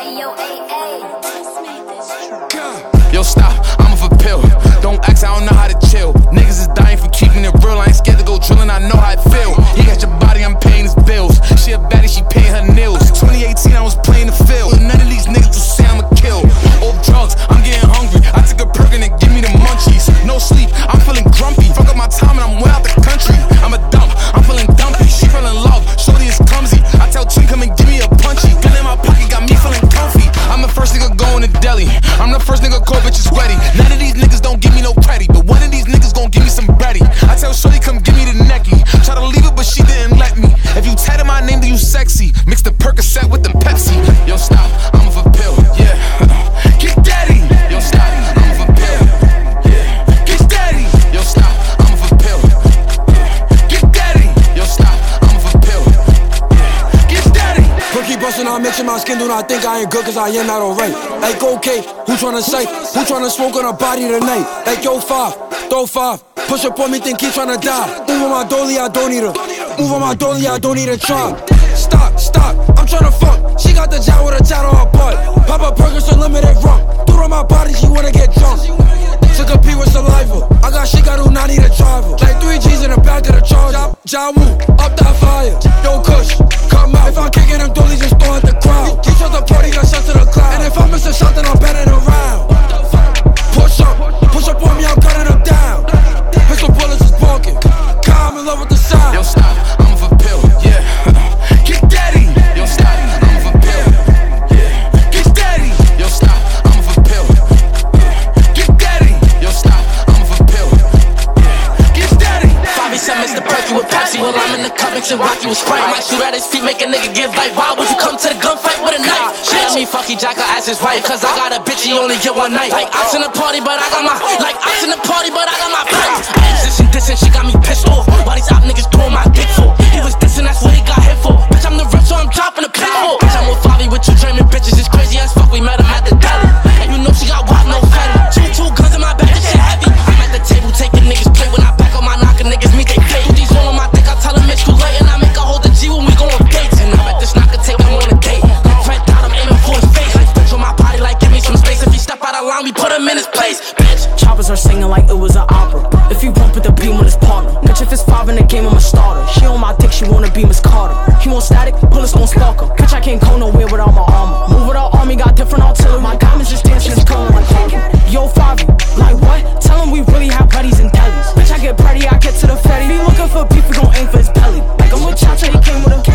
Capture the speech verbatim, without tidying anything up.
Yo, stop, I'm off a pill. Don't ask, I don't know how to chill. Niggas is dying for keeping it real. I ain't scared to go drilling, I know how it feel. He got your body, I'm paying his bills. She a baddie, she paying her nails. twenty eighteen, I was playing the field. None of these niggas will say I'm a kill. Off drugs, I'm getting hungry. I took a perk and it give me the munchies. No sleep, I'm feeling grumpy. Fuck up my time and I'm way out the country. I'm a dump, I'm feeling dumpy. She fell in love, shorty is clumsy. I tell Twin, come and give me a punchy. Gun in my pocket, got me feeling comfy. I'm the first nigga going to Delhi. I'm the first nigga call bitches ready. None of these niggas don't give me no credit, but one of these niggas gon' give me some bready. I tell shorty, come give me the necky. Try to leave it, but she didn't let me. If you tatted my name, then you sexy. Mix the Percocet with the Pepsi. Yo, stop, I'm off a pill, yeah. Get daddy. Yo, stop, I'm off a pill, yeah. Get daddy. Yo, stop, I'm off a pill, yeah. Get daddy. Yo, stop, I'm off a pill, yeah. Get daddy. Perky bustin', I'm mixing my skin, do not think I ain't good, cause I am not alright. Like, okay, who tryna say? Who tryna smoke on a body tonight? Like, yo, five, throw five. Push up on me, think he tryna die. Move on my dolly, I don't need her. Move on my dolly, I don't need a try. Stop, stop, I'm tryna fuck. She got the job with a tat on her butt. Pop a Perkins unlimited rum. Threw on my body, she wanna get drunk. Took a pee with saliva. I got shit, I do not need a driver. Like three G's in the back of the Charger. Ja Woo, up that fire. Yo, Kush, come out. If I'm kicking them dollies, just throw at the crowd. He shot the party, got shot to the cloud. And if I miss a shot, then I'm betting around. Push up, push up on me, I'm cutting them down. Pistol bullets is barking. God, I'm in love with the sound. Yo, stop, I'm off a pill, yeah. Get daddy. Yo, stop, I'm off a pill, yeah. Get daddy. Yo, stop, I'm off a pill, yeah. Get daddy. Yo, stop, I'm off a pill, yeah. Get daddy. Bobby said Mister Perky with Pepsi. Well, I'm in the cup mixing Rocky with Sprite. Might shoot at his feet, make a nigga give life. Why would you come to the gunfight with a knife? Let me fuck you, Jack, her ass is right. Cause I got a bitch, he only get one night. Like ox in the party, but I got my Like ox in the party, but I got my pipes. This and this and she got me pissed off. Why these op niggas doing my dick for? He was dissing, that's what he got hit for. Bitch, I'm the rip, so I'm dropping a pit for. Bitch, I'm with Favi with two German bitches. It's crazy as fuck, we met him at the deli. And you know she got wild, no fatty. Two, two guns in my back, this shit heavy. I'm at the table taking niggas play. When I back on my knocker, niggas meet they pay. These all on my dick, I tell them it's too late. And I make a hold the G when we go on dates. And I bet this knocker take him on a date. Red dot, I'm aiming for his face. Like bitch on my body, like give me some space. If he step out of line, we put him in his place. Bitch, choppers are singing like it was an opera. If you bump with the beam with his partner. Bitch, if it's five in the game, I'm a starter. She on my dick, she wanna be Miss Carter. He want static, bullets gon' spark her. Bitch, I can't go nowhere without my armor. Move without army, got different artillery. My diamonds just dancing, it's coming like Harlem. Yo, Favi, like what? Tell him we really have buddies and delis. Bitch, I get pretty, I get to the fatty. He looking for beef, we gon' aim for his belly. Like I'm with Cha-Cha, he came with a